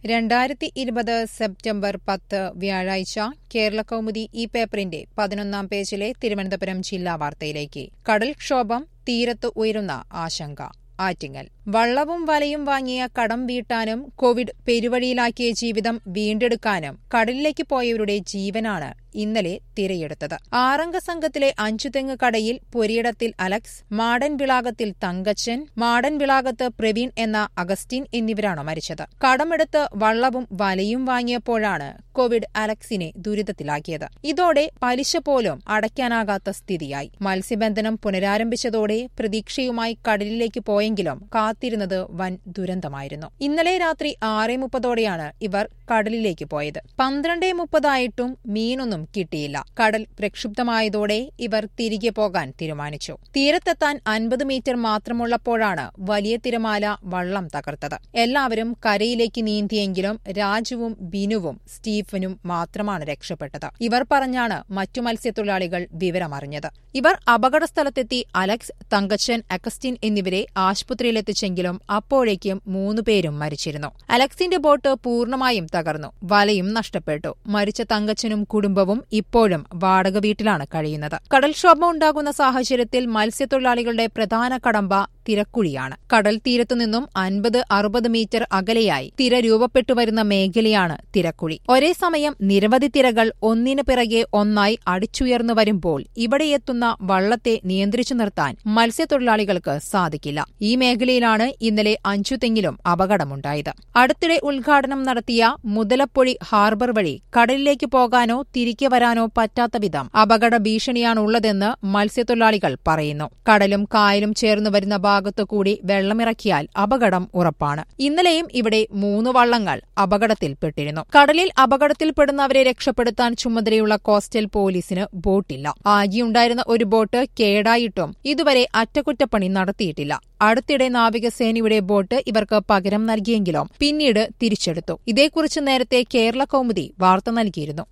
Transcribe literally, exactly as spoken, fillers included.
രണ്ടായിരത്തി ഇരുപത് സെപ്റ്റംബർ പത്ത് വ്യാഴാഴ്ച കേരളകൗമുദി ഈ പേപ്പറിന്റെ പതിനൊന്നാം പേജിലെ തിരുവനന്തപുരം ജില്ലാ വാർത്തയിലേക്ക്. കടൽക്ഷോഭം തീരത്ത് ഉയരുന്ന ആശങ്ക. ആറ്റിങ്ങൽ. വള്ളവും വലയും വാങ്ങിയ കടം വീട്ടാനും കോവിഡ് പെരുവഴിയിലാക്കിയ ജീവിതം വീണ്ടെടുക്കാനും കടലിലേക്ക് പോയവരുടെ ജീവനാണ് ഇന്നലെ തിരയെടുത്തത്. ആറംഗ സംഘത്തിലെ അഞ്ചുതെങ്ങ് കടയിൽ പുരയിടത്തിൽ അലക്സ്, മാടൻ വിളാകത്തിൽ തങ്കച്ചൻ, മാടൻ വിളാകത്ത് പ്രവീൺ എന്ന അഗസ്റ്റിൻ എന്നിവരാണ് മരിച്ചത്. കടമെടുത്ത് വള്ളവും വലയും വാങ്ങിയപ്പോഴാണ് കോവിഡ് അലക്സിനെ ദുരിതത്തിലാക്കിയത്. ഇതോടെ പലിശ പോലും അടയ്ക്കാനാകാത്ത സ്ഥിതിയായി. മത്സ്യബന്ധനം പുനരാരംഭിച്ചതോടെ പ്രതീക്ഷയുമായി കടലിലേക്ക് പോയെങ്കിലും കാത്തിരുന്നത് വൻ ദുരന്തമായിരുന്നു. ഇന്നലെ രാത്രി ആറേ മുപ്പതോടെയാണ് ഇവർ കടലിലേക്ക് പോയത്. പന്ത്രണ്ടേ മുപ്പതായിട്ടും മീനൊന്നും കിട്ടിയില്ല. കടൽ പ്രക്ഷുബ്ധമായതോടെ ഇവർ തിരികെ പോകാൻ തീരുമാനിച്ചു. തീരത്തെത്താൻ അൻപത് മീറ്റർ മാത്രമുള്ളപ്പോഴാണ് വലിയ തിരമാല വള്ളം തകർത്തത്. എല്ലാവരും കരയിലേക്ക് നീന്തിയെങ്കിലും രാജുവും ബിനുവും സ്റ്റീഫനും മാത്രമാണ് രക്ഷപ്പെട്ടത്. ഇവർ പറഞ്ഞാണ് മറ്റു മത്സ്യത്തൊഴിലാളികൾ വിവരമറിഞ്ഞത്. ഇവർ അപകടസ്ഥലത്തെത്തി അലക്സ്, തങ്കച്ചൻ, അഗസ്റ്റിൻ എന്നിവരെ ആശുപത്രിയിലെത്തിച്ചെങ്കിലും അപ്പോഴേക്കും മൂന്നുപേരും മരിച്ചിരുന്നു. അലക്സിന്റെ ബോട്ട് പൂർണ്ണമായും തകർന്നു. വലയും നഷ്ടപ്പെട്ടു. മരിച്ച തങ്കച്ചനും കുടുംബവും ഇപ്പോഴും വാടക വീട്ടിലാണ് കഴിയുന്നത്. കടൽക്ഷോഭം ഉണ്ടാകുന്ന സാഹചര്യത്തിൽ മത്സ്യത്തൊഴിലാളികളുടെ പ്രധാന കടമ്പ തിരക്കുഴിയാണ്. കടൽ തീരത്തുനിന്നും അൻപത് അറുപത് മീറ്റർ അകലെയായി തിര രൂപപ്പെട്ടുവരുന്ന മേഖലയാണ് തിരക്കുഴി. ഒരേ സമയം നിരവധി തിരകൾ ഒന്നിനു പിറകെ ഒന്നായി അടിച്ചുയർന്നു വരുമ്പോൾ ഇവിടെയെത്തുന്ന വള്ളത്തെ നിയന്ത്രിച്ചു നിർത്താൻ മത്സ്യത്തൊഴിലാളികൾക്ക് സാധിക്കില്ല. ഈ മേഖലയിലാണ് ഇന്നലെ അഞ്ചുതെങ്ങിലും അപകടമുണ്ടായത്. അടുത്തിടെ ഉദ്ഘാടനം നടത്തിയ മുതലപ്പൊഴി ഹാർബർ വഴി കടലിലേക്ക് പോകാനോ തിരികെ വരാനോ പറ്റാത്ത വിധം അപകട ഭീഷണിയാണുള്ളതെന്ന് മത്സ്യത്തൊഴിലാളികൾ പറയുന്നു. കടലും കായലും ചേർന്നു വരുന്ന ഭാഗത്തുകൂടി വെള്ളമിറക്കിയാൽ അപകടം ഉറപ്പാണ്. ഇന്നലെയും ഇവിടെ മൂന്ന് വള്ളങ്ങൾ അപകടത്തിൽപ്പെട്ടിരുന്നു. കടലിൽ അപകടത്തിൽപ്പെടുന്നവരെ രക്ഷപ്പെടുത്താൻ ചുമതലയുള്ള കോസ്റ്റൽ പോലീസിന് ബോട്ടില്ല. ആകെയുണ്ടായിരുന്ന ഒരു ബോട്ട് കേടായിട്ടും ഇതുവരെ അറ്റകുറ്റപ്പണി നടത്തിയിട്ടില്ല. അടുത്തിടെ നാവികസേനയുടെ ബോട്ട് ഇവർക്ക് പകരം നൽകിയെങ്കിലും പിന്നീട് തിരിച്ചെടുത്തു. ഇതേക്കുറിച്ച് നേരത്തെ കേരളകൗമുദി വാർത്ത നൽകിയിരുന്നു.